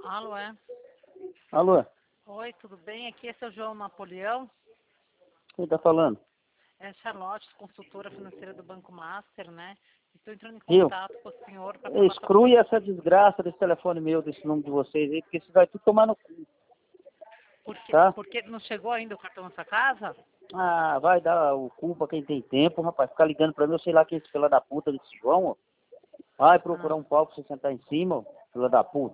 Alô, é? Alô, Oi, tudo bem? Aqui é seu João Napoleão. quem tá falando? É Charlotte, consultora financeira do Banco Master, né? Estou entrando em Eu? contato com o senhor para falar sobre... Exclui essa desgraça desse telefone meu, desse nome de vocês aí, porque isso vai tudo tomar no cu, tá? Porque não chegou ainda o cartão na sua casa? Ah, vai dar o cu pra quem tem tempo, rapaz. Ficar ligando pra mim, eu sei lá quem é esse fila da puta desse João, ó. Vai procurar Ah, um pau pra você sentar em cima, ó, fila da puta.